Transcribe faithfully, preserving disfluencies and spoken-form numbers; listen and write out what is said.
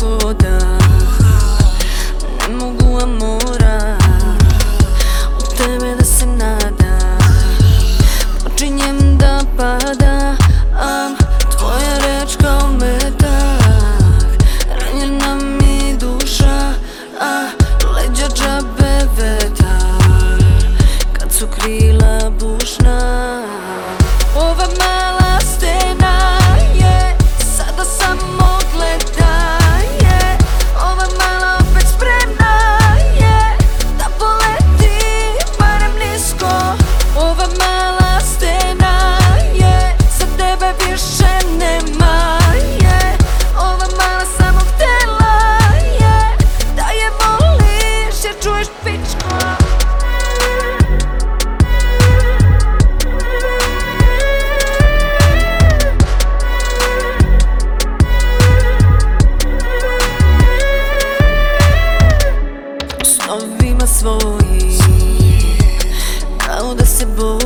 sloboda. Ne mogu, a mora u tebe da se nada. Počinjem da pada, am tvoja reč kao metak. Ranjena mi duša, a leđa džabe vetar. Kad su krila bušna, ova mala stena je sada samo gledaje. Ova mala opet spremna je da poleti barem nisko. Ova mala stena je za tebe više nema je. Ova mala samo htela je da je voliš jer čuješ pičko. Snovima svojim kao da se boji.